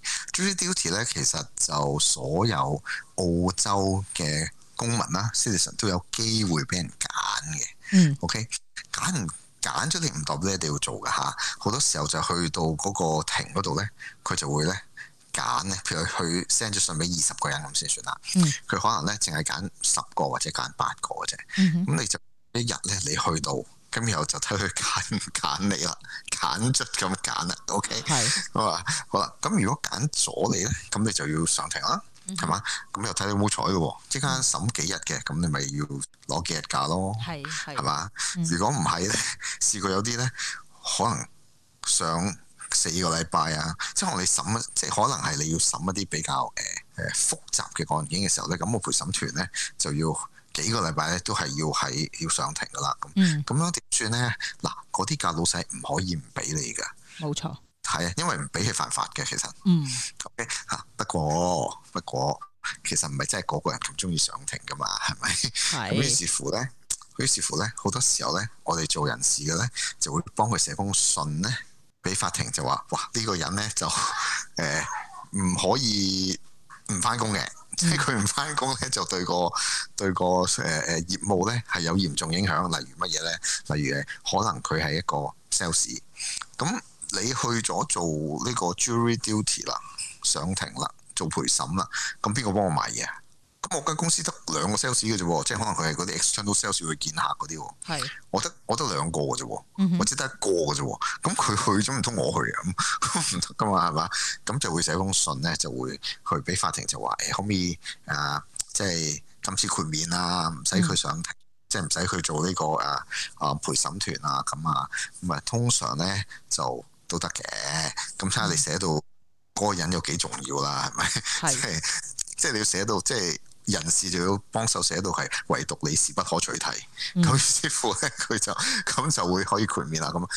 duty 咧，其實就所有澳洲嘅公民啦 citizen 都有機會俾人揀嘅。OK， 揀咗你唔代表你一定要做㗎嚇。好多時候就去到嗰個庭嗰度咧，佢就會咧揀咧，譬如佢 send 咗信俾20個人咁先算啦。佢可能咧淨係揀10個或者揀8個嘅啫。咁你就一日咧，你去到咁然後就睇佢揀你啦，揀卒咁揀啦，OK，好啦，咁如果揀咗你咧，咁你就要上庭啦，係嘛？咁又睇你有冇彩嘅喎，即刻審幾日嘅，咁你咪要攞幾日假咯，係嘛？如果唔係咧，試過有啲咧，可能上4個禮拜啊，即係可能你審，即係可能係你要審一啲比較複雜嘅案件嘅時候咧，咁個陪審團咧就要幾個禮拜咧都係要上庭噶啦，咁樣點算咧？嗱，嗰啲假老細唔可以唔俾你噶，冇錯，係啊，因為唔俾係犯法嘅其實，OK 嚇，不過其實唔係真係個個人咁中意上庭噶嘛，係咪？咁於是乎咧，好多時候咧，我哋做人事嘅咧就會幫佢寫封信咧。俾法庭就話，哇！呢個人咧就唔可以唔翻工嘅，即係佢唔翻工咧就對個業務咧係有嚴重影響。例如乜嘢咧？例如可能佢係一個 sales， 咁你去咗做呢個 jury duty 啦，上庭啦，做陪審啦，咁邊個幫我買嘢啊？咁我間公司得2個 sales 嘅啫，即係可能佢係嗰啲 external sales 去見客嗰啲，係我得2個嘅啫，或者得1個嘅啫，咁佢去咗唔通我去啊？咁唔得噶嘛，係嘛？咁就會寫封信咧，就會去俾法庭就話可唔可以即係今次豁免啊，唔使佢上庭，即係唔使佢做呢個陪審團啊咁啊，咁啊通常咧就都得嘅，咁睇下你寫到嗰個人有幾重要啦，係咪？即係你要寫到即係。人事就要幫手寫到係唯獨你是不可取替，咁於是乎咧佢就咁就會可以豁免啦。咁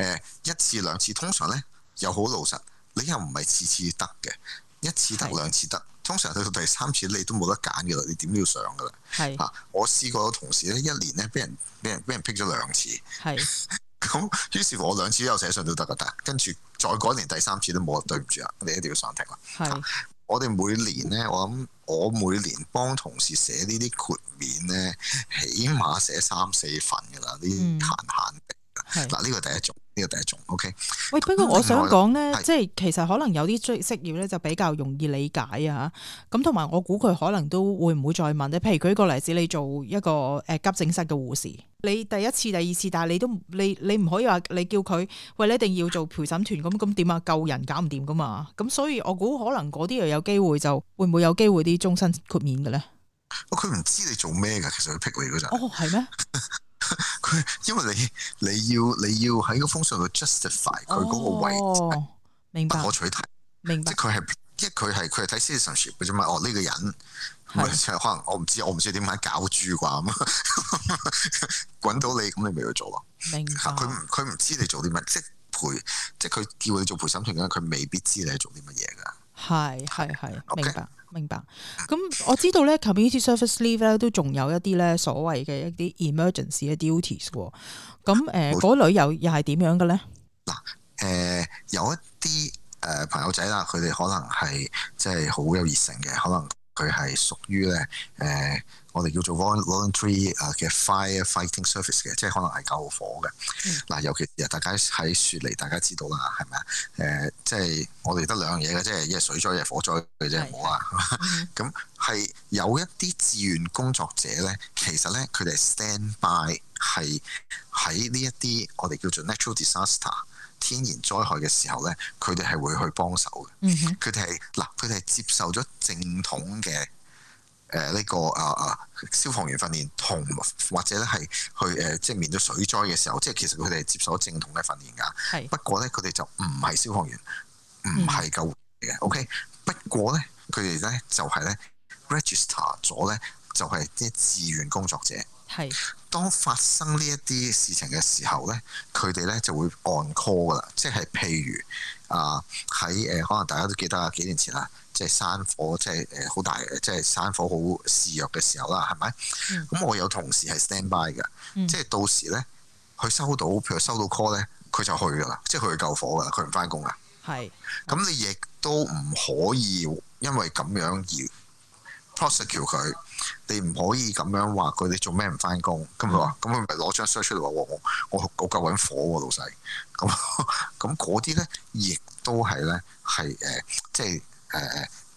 1次2次通常咧又好老實，你又唔係次次得嘅，1次得2次得，通常去到第3次你都冇得揀嘅啦，你點都要上嘅啦。係我試過有同事咧1年咧俾人批咗2次，係咁於是乎我2次都有寫信都得噶，但跟住再嗰年第3次都冇，對唔住啊，你一定要上庭啦。係。我哋每年咧，我每年幫同事寫呢啲豁免咧，起碼寫3-4份噶啦，呢啲閒地。嗱，呢個第一種 OK。喂， 不過我想講咧，即係其實可能有啲職業咧就比較容易理解啊。咁同埋我估佢可能都會唔會再問咧？譬如舉個例子，你做一個急症室嘅護士，你第1次、第2次，但係你唔可以話你叫佢喂，你一定要做陪審團咁點啊？救人搞唔掂噶嘛？咁所以我估可能嗰啲又有機會，就會唔會有機會啲終身豁免嘅咧？ 佢唔知你做咩㗎，其實佢劈你嗰陣。 哦，係咩？ 佢因為你要喺個封信度 justify 佢嗰個位置， 明白， 不可取替，明白。即係佢係睇 citizenship 嘅啫嘛。哦，呢個人可能我唔知點解搞豬啩咁，滾到你咁你咪去做咯。明白。佢唔知你做啲乜，即係佢叫你做陪審團嘅，佢未必知你係做啲乜嘢㗎。係，明白。咁我知道咧 community service leave 咧都仲有一啲咧所謂嘅一啲 emergency 嘅 duties 喎。咁嗰類又係點樣嘅咧？ 嗱，有一啲朋友仔啦，佢哋可能係即係好有熱誠嘅，可能佢係屬於咧我哋叫做 voluntary 嘅 fire fighting service 嘅，即係可能係救火嘅。嗱，尤其大家喺雪梨，大家知道啦，係咪啊？即係我哋得2樣嘢嘅啫，一係水災，一係火災嘅啫，冇啊。咁係有一啲志願工作者咧，其實咧佢哋 stand by 係喺呢一啲我哋叫做 natural disaster 天然災害嘅時候咧，佢哋係會去幫手嘅。佢哋係接受咗正統嘅。呢個消防員訓練同或者咧係去即係面對水災嘅時候，即係其實佢哋係接受咗正統嘅訓練㗎。不過咧，佢哋就唔係消防員，唔係救護員嘅。OK，不過咧，佢哋咧就係咧 register 咗咧，就係啲志願工作者。係。當發生呢一啲事情嘅時候咧，佢哋咧就會 on call 㗎啦。即係譬如喺可能大家都記得啊，幾年前啦。即係山火，即係好大，即係山火好肆虐嘅時候啦，係咪？咁我有同事係 stand by 嘅，即係到時咧，佢譬如收到 call 咧，佢就去㗎啦，即係佢去救火㗎啦，佢唔翻工㗎。係。咁你亦都唔可以因為咁樣而 prosecute 佢，你唔可以咁樣話佢哋做咩唔翻工？咁佢話，咁佢咪攞張 search 出嚟話我救緊火喎，老細。咁嗰啲咧，亦都係咧係即係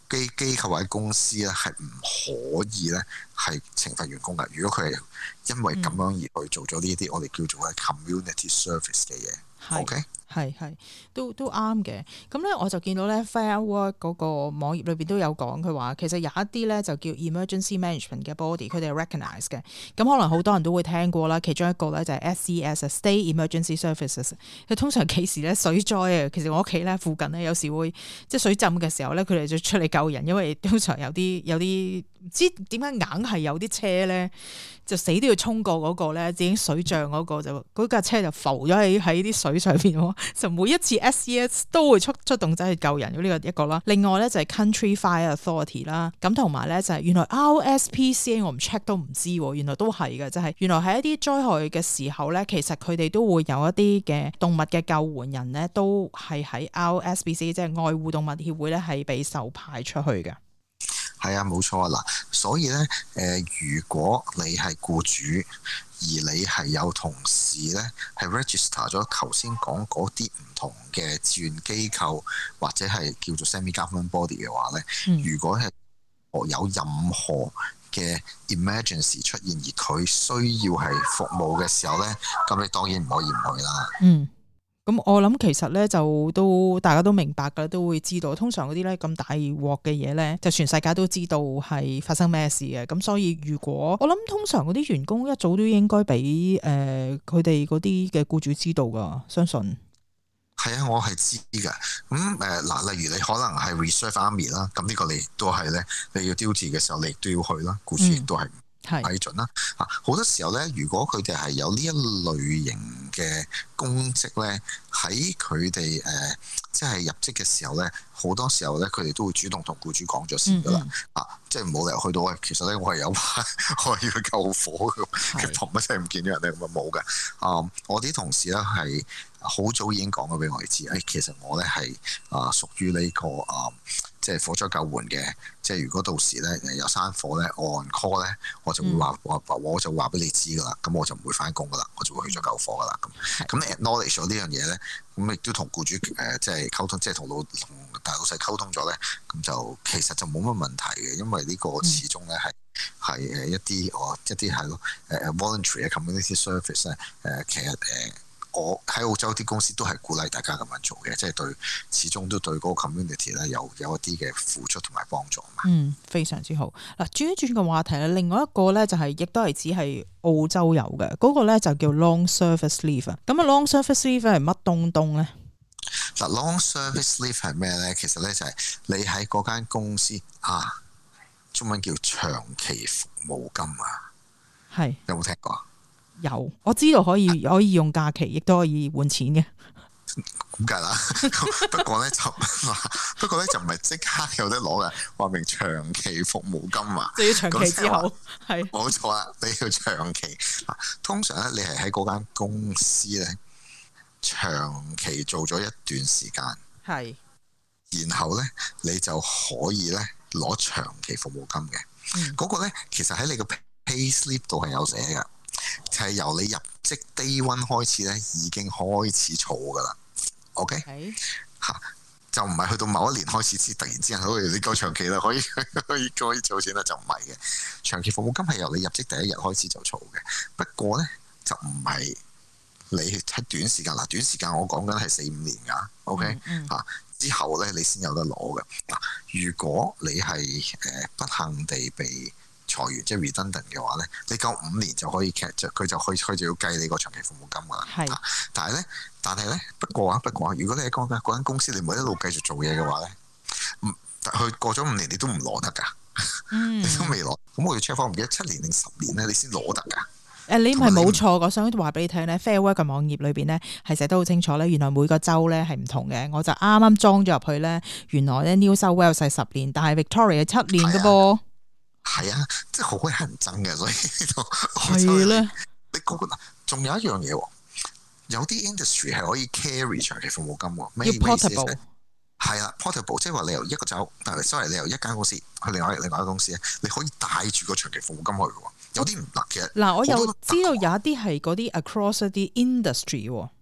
機構或者公司咧係唔可以咧係懲罰員工㗎。如果佢係因為咁樣而去做咗呢啲我哋叫做咧 community service 嘅嘢，OK？ 係都啱嘅。咁咧我就見到咧 Fair Work 嗰個網頁裏邊都有講，佢話其實有一啲咧就叫 emergency management 嘅 body，佢哋係 recognise 嘅。咁可能好多人都會聽過啦。其中一個咧就係 SES，State Emergency Services。佢通常幾時咧水災啊？其實我屋企咧附近咧有時會即係水浸嘅時候咧，佢哋就出嚟救人，因為通常有啲唔知點解硬係有啲車咧就死都要衝過嗰個咧，已經水漲嗰個就嗰架車就浮咗喺啲水上邊，就每一次 SES 都會出動走去救人，呢個一個啦。另外咧就係 Country Fire Authority 啦，咁同埋咧就係原來 RSPCA 我唔 check 都唔知，原來都係嘅，就係原來喺一啲災害嘅時候咧，其實佢哋都會有一啲嘅動物嘅救援人咧，都係喺 RSPCA 即係愛護動物協會咧，係被受派出去嘅。 係啊，冇錯啊！嗱，所以咧，如果你係僱主，而你係有同事咧，係 register 咗頭先講嗰啲唔同嘅志願機構或者係叫做 semi-government body 嘅話咧，如果係有任何嘅 emergency 出現，而佢需要係服務嘅時候咧，咁你當然唔可以唔去啦。 咁我諗其實咧就都大家都明白㗎，都會知道。通常嗰啲咧咁大鑊嘅嘢咧，就全世界都知道係發生咩事嘅。咁所以如果我諗通常嗰啲員工一早都應該俾佢哋嗰啲嘅僱主知道㗎，相信。 係啊，我係知㗎。咁嗱，例如你可能係 reserve army 啦，咁呢個你都係咧，你要 duty 嘅時候你亦都要去啦，僱主亦都係批准啦。好多時候咧，如果佢哋係有呢一類型嘅公職咧，喺佢哋即係入職嘅時候咧，好多時候咧，佢哋都會主動同僱主講咗先㗎啦。即係冇理由去到喂，其實咧我係有我係要去救火嘅，同乜真係唔見咗人咧，咁啊冇㗎。我啲同事咧係好早已經講咗俾我哋知，其實我咧係屬於呢個即係火災救援嘅。即係如果到時咧有山火咧，我 on call 咧，我就會我就話俾你知㗎啦。咁我就唔會翻工㗎啦，我就會去咗救火㗎啦。咁 acknowledge 咗呢樣嘢咧，咁亦都同僱主即係溝通，即係同大老細溝通咗咧，咁就其實就冇乜問題嘅，因為呢個始終咧係一啲係咯voluntary 嘅 community service 咧其實我喺澳洲啲公司都係鼓勵大家咁樣做嘅，即係對始終都對嗰個 community 咧有一啲嘅付出同埋幫助嘛。 非常之好。嗱，轉一轉個話題咧，另外一個咧就係亦都係只係澳洲有嘅，嗰個咧就叫 long service leave。咁啊 long service leave 係乜東東咧？ 嗱 long service leave 係咩咧？其實咧就係你喺嗰間公司中文叫長期服務金啊。係有冇聽過？ 有，我知道可以用假期，亦都可以換錢嘅。 咁梗啦，不過咧就唔係即刻有得攞嘅，話明長期服務金啊， 就要長期之後係冇錯啦，你要長期。通常咧，你係喺嗰間公司咧長期做咗一段時間，係，然後咧你就可以咧攞長期服務金嘅。嗰個咧其實喺你個 pay slip 度係有寫嘅。就係由你入職 day one 開始咧，已經開始儲噶啦。OK，就唔係去到某一年開始先突然之間，好似你夠長期啦，可以儲錢啦，就唔係嘅。長期服務金係由你入職第一日開始就儲嘅。不過咧就唔係你喺短時間嗱，短時間我講緊係4-5年㗎。OK，之後咧你先有得攞嘅。如果你係不幸地被裁員即係 redundant 嘅話咧，你夠5年就可以佢就要計你個長期服務金噶啦。係，但係咧，不過如果你喺嗰間公司你唔係一路繼續做嘢嘅話咧，佢過咗5年你都唔攞得噶，你都未攞。咁我要 check 翻，唔記得7年定10年咧，你先攞得噶。 你唔係冇錯，我想話俾你聽咧 ，Fair Work 嘅網頁裏邊咧係寫得好清楚咧，原來每個州咧係唔同嘅。我就啱啱裝咗入去咧，原來咧 New South Wales 係10年，但係 Victoria 係7年嘅噃。係啊，即係好鬼乞人憎嘅，所以係咧。 你嗰個仲有一樣嘢喎，有啲 industry 係可以 carry 長期服務金喎。 要 portable。 係啦 ，portable 即係話你由一個州，你由一間公司去另外一間公司咧，你可以帶住個長期服務金去嘅喎。有啲唔得嘅。 嗱，我又知道有一啲係嗰啲 across 一啲 industry 喎。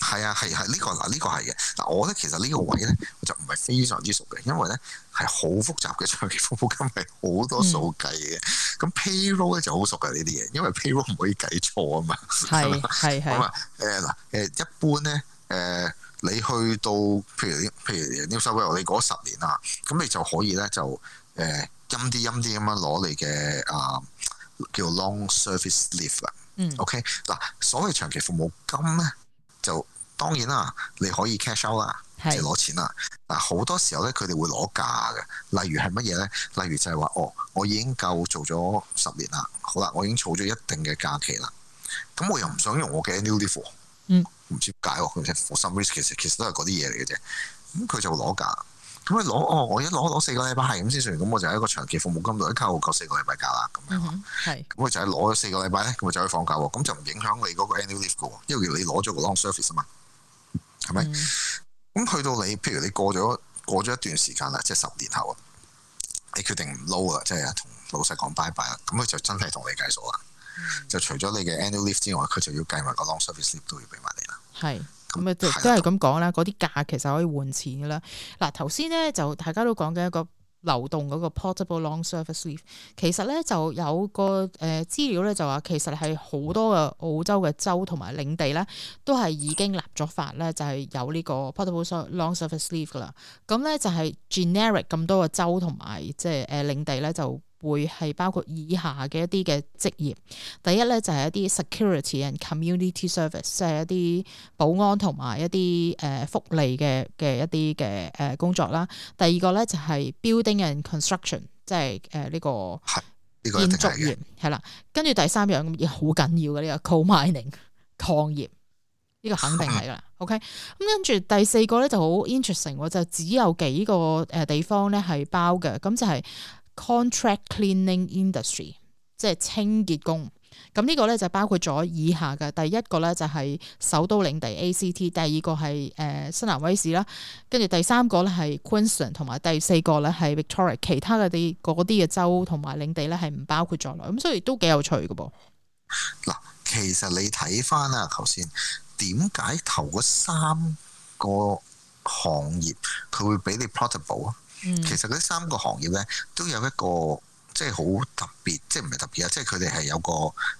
係啊，係呢個嗱，呢個係嘅嗱。我覺得其實呢個位咧，我就唔係非常之熟嘅，因為咧係好複雜嘅長期服務金係好多數計嘅。咁 payroll 咧就好熟嘅呢啲嘢，因為 payroll 唔可以計錯啊嘛。 係咁啊一般咧你去到譬如 New South Wales 你嗰10年啊，咁你就可以咧就陰啲咁樣攞你嘅叫 long service leave 啦。OK 嗱，所謂長期服務金咧。就當然啦，你可以 cash out 啦，即係攞錢啦。嗱，好多時候咧，佢哋會攞假嘅。例如係乜嘢咧？例如就係話，我已經夠做咗10年啦，好啦，我已經儲咗一定嘅假期啦。咁我又唔想用我嘅 annual leave，唔知點解喎？佢 for some reason 其實都係嗰啲嘢嚟嘅啫。咁佢就攞假。咁佢攞我一攞4個禮拜係咁先算，咁我就喺一個長期服務金度一扣夠4個禮拜假啦，咁樣。咁佢就係攞咗4個禮拜咧，咁佢就可以放假喎，咁就唔影響你嗰個 annual leave 嘅喎，因為你攞咗個 long service 啊嘛，係咪？咁去到你，譬如你過咗一段時間啦，即係10年後啊，你決定唔撈啦，即係同老細講拜拜啦，咁佢就真係同你計數啦。就除咗你嘅 annual leave 之外，佢就要計埋個 long service leave 都要俾埋你啦。係。 咁啊，都係咁講啦。嗰啲假其實可以換錢嘅啦。嗱，頭先咧就大家都講緊一個流動嗰個 portable long service leave，其實咧就有個資料咧就話，其實係好多嘅澳洲嘅州同埋領地咧，都係已經立咗法咧，就係有呢個 portable long service leave 噶啦。咁咧就係 generic 咁多個州同埋即係領地咧就會係包括以下嘅一啲嘅職業，第一咧就係一啲 security and community service， 即係一啲保安同埋一啲福利嘅一啲嘅工作啦。第二個咧就係 building and construction， 即係呢個建築業係啦。跟住第三樣咁好緊要嘅呢個 coal mining 礦業，呢個肯定係噶啦。OK， 咁跟住第四個咧就好 interesting， 就只有幾個地方咧係包嘅，咁就係contract cleaning industry， 即係清潔工。咁呢個咧就包括咗以下嘅，第一個咧就係首都領地 ACT， 第二個係新南威士啦，跟住第三個咧係 Queensland， 同埋第四個咧係 Victoria， 其他嘅嗰啲嘅州同埋領地咧係唔包括在內，咁所以都幾有趣嘅噃。 嗱，其實你睇翻啊，頭先點解頭嗰3個行業佢會俾你 portable 啊？其實嗰3個行業咧都有一個即係好特別，即係唔係特別啊！即係佢哋係有個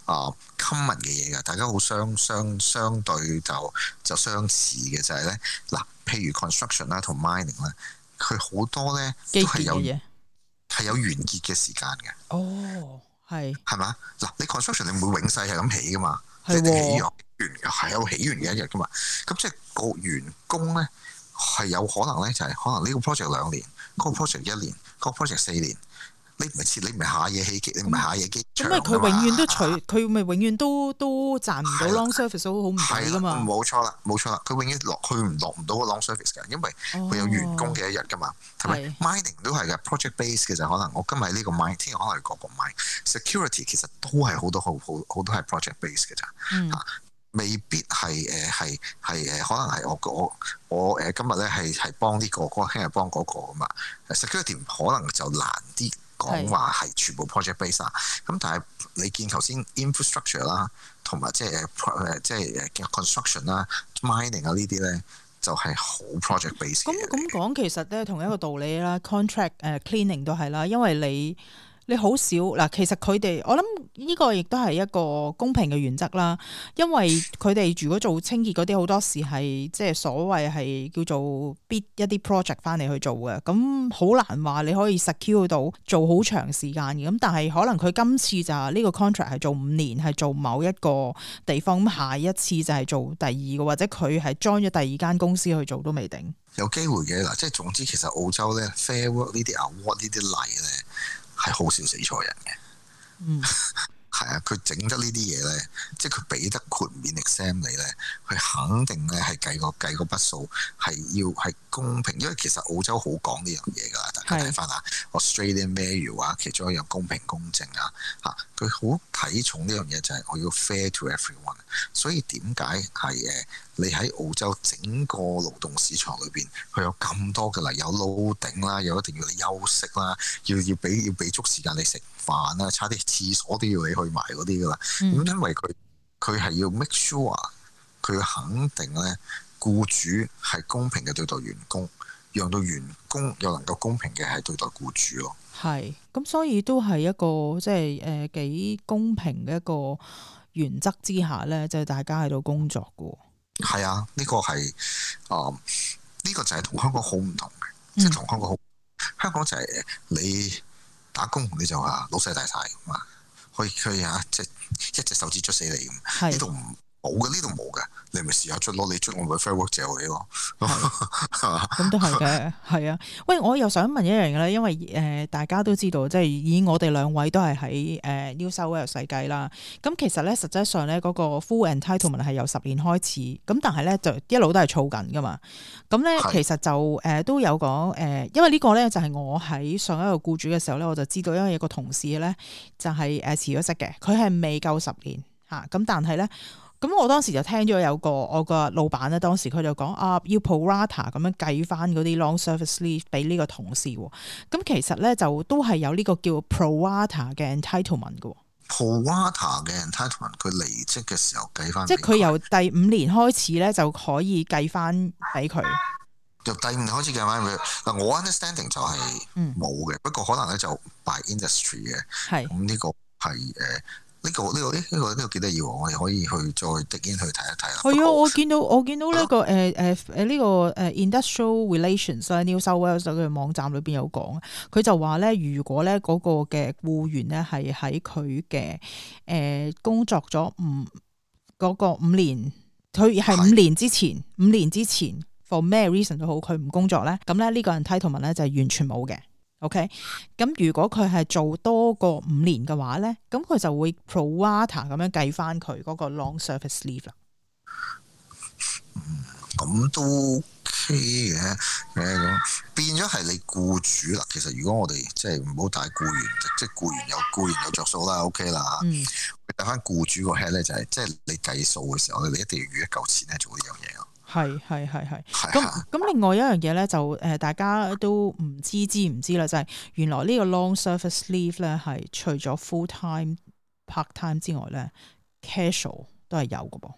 common 嘅嘢㗎，大家好相對就相似嘅就係咧嗱，譬如 construction 啦同 mining 啦，佢好多咧都係有完結嘅時間嘅。哦，係嘛？嗱，你 construction 你唔會永世係咁起㗎嘛？係喎，起完係有起完嘅一日㗎嘛？咁即係個員工咧係有可能咧就係可能呢個 project 2年。嗰個 project 1年，嗰個 project 4年，你唔係下嘢起機，你唔係下嘢機場㗎嘛？咁佢永遠都佢咪永遠都賺唔到 long service， 好唔抵㗎嘛？冇錯啦，佢永遠落唔到個 long service 㗎，因為佢有員工嘅一日㗎嘛，係咪 ？Mining 都係㗎 ，project base 嘅就可能我今日呢個 mine， 聽日可能嗰個 mine。security 其實都係好多係 project base 嘅咋嚇。未必係可能係我今日咧係幫呢個，嗰聽日幫嗰個咁嘛。security 可能就難啲講話係全部 project base 啊。咁但係你見頭先 infrastructure 啦，同埋即係 construction 啦、mining 啊呢啲咧，就係好 project base 嘅。咁講其實咧同一個道理啦 ，contract cleaning 都係啦，因為你好少嗱，其實佢哋我諗呢個亦都係一個公平嘅原則啦。因為佢哋如果做清潔嗰啲，好多時係即係所謂係叫做 bid 一啲 project 翻嚟去做嘅，咁好難話你可以 secure 到做好長時間嘅。咁但係可能佢今次就呢個 contract 係做5年，係做某一個地方，咁下一次就係做第二個，或者佢係 join 咗第二間公司去做都未定。 有機會嘅嗱，即係總之其實澳洲咧 Fair Work 呢啲 award 呢啲例咧。係好少死錯人嘅，係啊，佢整得呢啲嘢咧，即係佢俾得豁免 exam 你咧，佢肯定咧係計個筆數係要係公平，因為其實澳洲好講呢樣嘢㗎，大家睇翻下 Australian Value 啊，其中一樣公平公正啊，嚇佢好睇重呢樣嘢就係我要 fair to everyone， 所以點解係你喺澳洲整個勞動市場裏邊，佢有咁多嘅啦，有 loading 啦，又一定要你休息啦，要俾足時間你食飯啦，差啲廁所都要你去埋嗰啲噶啦。咁因為佢係要 make sure 佢佢要肯定咧，僱主係公平嘅對待員工，讓到員工又能夠公平嘅係對待僱主咯。 係，咁所以都係一個即係幾公平嘅一個原則之下咧，即係大家喺度工作嘅。 係啊，呢個係呢個就係同香港好唔同嘅，即係同香港好。香港就係你打工你就話老細大晒咁啊，可以即係一隻手指捽死你咁。呢度冇嘅，呢度冇嘅，你咪試下捽咯，你捽我咪 fair work 借你咯。 咁都係嘅，係啊。喂，我又想問一樣嘢咧，因為大家都知道，即係以我哋兩位都係喺New South Wales 世界啦。咁其實咧，實際上咧嗰個 full entitlement 係由10年開始，咁但係咧就一路都係儲緊噶嘛。咁咧其實就都有講因為呢個咧就係我喺上一個僱主嘅時候咧，我就知道，因為有個同事咧就係辭咗職嘅，佢係未夠10年嚇，咁但係咧。咁我當時就聽咗有我個老闆咧，當時佢就講要 pro rata 咁樣計翻嗰啲 long service leave 俾呢個同事喎。咁其實咧就都係有呢個叫 pro rata 嘅 entitlement 嘅。 pro rata 嘅 entitlement 佢離職嘅時候計翻， 即係佢由第5年開始咧就可以計翻俾佢。 由第5年開始計翻俾佢。嗱，我 understanding 就係冇嘅，不過可能咧就 by industry 嘅。係。咁呢個係呢個幾得意喎！我哋可以去再 dig in 去睇一睇啦。係啊， 我見到呢個呢個industrial relations New South Wales 嘅網站裏邊有講，佢就話咧，如果咧嗰個嘅僱員咧係喺佢嘅工作咗嗰個5年，佢係5年之前 for 咩 reason 都好，佢唔工作咧，咁咧呢個 entitlement 咧就係完全冇嘅。OK， 咁如果佢係做多過5年嘅話咧，咁佢就會 pro rata 咁樣計翻佢嗰個 long service leave 啦。 咁都 OK 嘅，咁變咗係你僱主啦。其實如果我哋即係唔好帶僱員，即係僱員有着數啦 ，OK 啦。帶翻僱主個 head 咧，就係即係你計數嘅時候咧，你一定要預一嚿錢咧做呢樣嘢咯。係。咁另外一樣嘢咧，就大家都唔知啦，就係原來呢個 long service leave 咧係除咗 full time、part time 之外咧 ，casual 都係有嘅噃。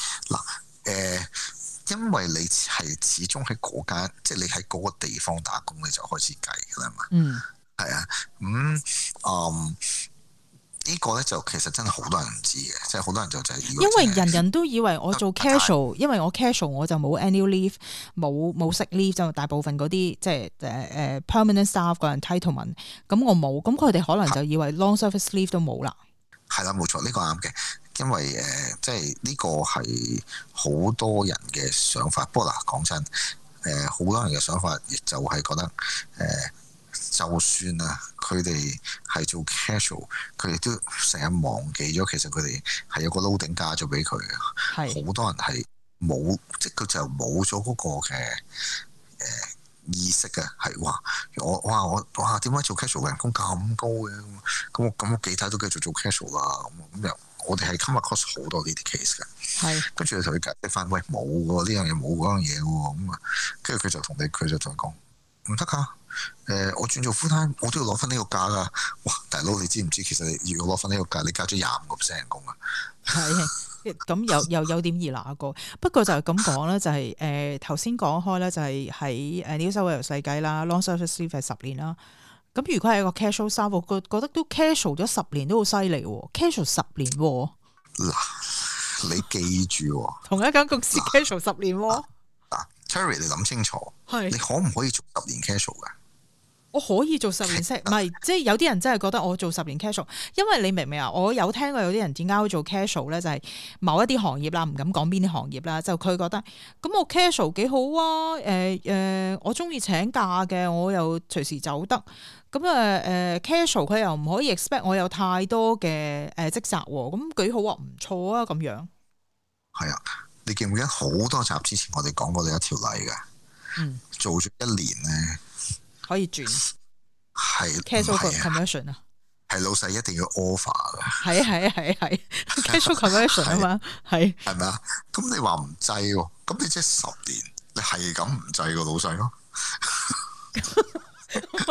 嗱，因為你係始終喺嗰間，即係你喺嗰個地方打工，你就開始計嘅啦嘛。係啊，呢個咧就其實真係好多人唔知嘅，即係好多人就係因為人人都以為我做 casual，因為我 casual 我就冇 annual leave，冇 sick leave，就大部分嗰啲即係permanent staff 個 entitlement，咁我冇，咁佢哋可能就以為 long service leave 都冇啦。 係啦，冇錯，呢個啱嘅，因為即係呢個係好多人嘅想法。不過嗱，講真，好多人嘅想法亦就係覺得就算啊，佢哋係做 casual， 佢哋都成日忘記咗，其實佢哋係有個 loading 加咗俾佢嘅。好多人係冇，即佢就冇咗嗰個嘅意識嘅，係話我點解做 casual 嘅人工咁高嘅？咁我幾睇都繼續做 casual 啦。咁又我哋係 come across 好多呢啲 case 嘅。跟住你同佢解釋翻，喂，冇喎，呢樣嘢冇嗰樣嘢喎。咁啊，跟住佢就同你講唔得㗎。我轉做 full time， 我都要攞翻呢個價㗎。哇，大佬你知唔知？其實你如果攞翻呢個價，你加咗25%人工啊。 係，咁又有點易拿過。不過就係咁講啦，就係頭先講開咧，就係喺New South Wales世界啦 ，long service leave 係10年啦。咁如果係一個 casual staff，我覺得都 casual 咗10年都好犀利喎 ，casual 10年喎。 嗱，你記住， 同一間公司 casual 10年喎。 Terry， 你諗清楚，你可唔可以做10年 casual 㗎？ 我可以做10年 set， 唔係即係有啲人真係覺得我做10年 casual， 因為你明唔明啊？我有聽過有啲人點解會做 casual 咧，就係某一啲行業啦，唔敢講邊啲行業啦，就佢覺得咁我 casual 幾好啊，我中意請假嘅，我又隨時走得，咁casual 佢又唔可以 expect 我有太多嘅職責喎，咁幾好啊，唔錯啊，咁樣。 係啊，你記唔記得好多集之前我哋講過你一條例㗎？做咗1年咧。 可以轉， 係 casual conversion 啊， 係老細一定要 offer 嘅， 係 casual conversion 啊嘛，係咪啊？咁你話唔制喎，咁你即係10年，你係咁唔制個老細咯？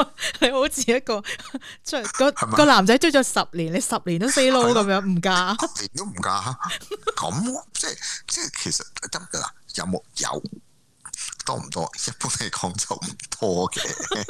你好似一個追個男仔追咗10年，你10年都 say no 咁樣唔嫁 ，10年都唔嫁，咁即係其實得唔得啦？有冇有多唔多？一般嚟講就唔多嘅，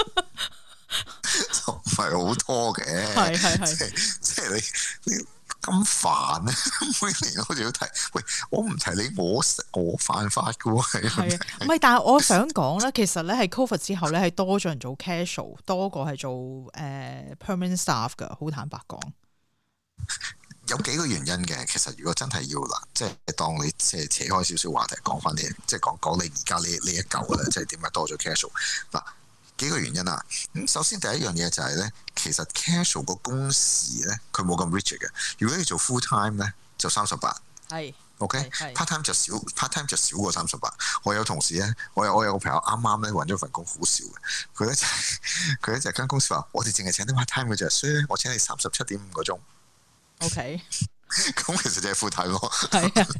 就唔係好多嘅。係，即係你咁煩咧，每年我哋都提，喂，我唔提你，我犯法嘅喎。 係啊，唔係，但係我想講咧，其實咧係 Covid 之後咧係多咗人做 casual，多過係做permanent staff 㗎。好坦白講， 有幾個原因嘅。其實如果真係要嗱，即係當你即係扯開少少話題講翻你，即係講你而家呢一嚿咧，即係點解多咗 casual 嗱？幾個原因啊。咁首先第一樣嘢就係咧，其實 casual 個工時咧，佢冇咁 rigid 嘅。如果你做 full time 咧，就38。 係。 OK，part time 就少過38。我有同事咧，我有個朋友啱啱咧揾咗份工，好笑嘅。佢咧就間公司話，我哋淨係請啲 part time 嘅啫，所以咧我請你37.5個鐘。 OK。 咁其實就係 full time 咯。 係啊。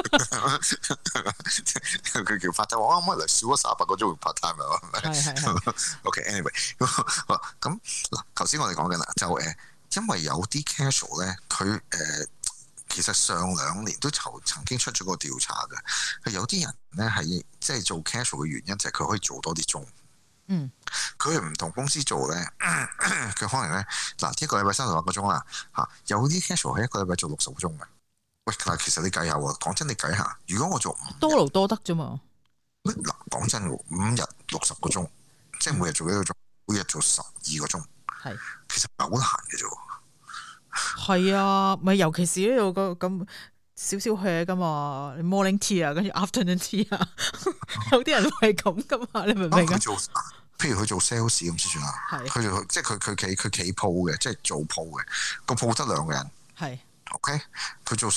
佢叫 part time，我啱啱嚟少咗38個鐘 part time 啊，係咪？係。OK，anyway，咁嗱，頭先我哋講緊啦，就因為有啲 casual 咧，佢其實上2年都曾經出咗個調查嘅，有啲人咧係即係做 casual 嘅原因就係佢可以做多啲鐘。嗯，佢係唔同公司做咧，佢可能咧嗱一個禮拜38個鐘啦嚇，有啲 casual 係一個禮拜做60個鐘嘅。喂，但係其實你計下喎，講真你計下，如果我做多勞多得啫嘛。 嗱，講真喎，5日60個鐘，即係每日做幾個鐘？每日做12個鐘，係其實唔係好難嘅啫。 係啊，咪尤其是呢度個咁少少 hea 噶嘛，你 morning tea 啊，跟住 afternoon tea 啊，有啲人係咁噶嘛，你明唔明啊？ 譬如佢做 sales 咁先算啦，佢做即係佢企鋪嘅，即係做鋪嘅，個鋪得2個人，係 OK， 佢做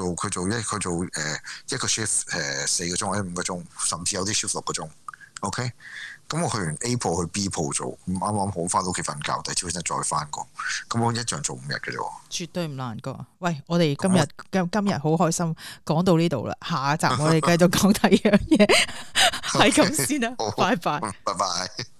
一個 shift 4個鐘或者5個鐘，甚至有啲 shift 6個鐘 OK。咁我去完 A 鋪去 B 鋪做，咁啱啱好翻到屋企瞓覺，第二朝起身再翻工，咁我一樣做5日嘅啫。絕對唔難過。喂，我哋今日好開心，講到呢度啦，下一集我哋繼續講第二樣嘢，係咁先啦，拜拜，拜拜。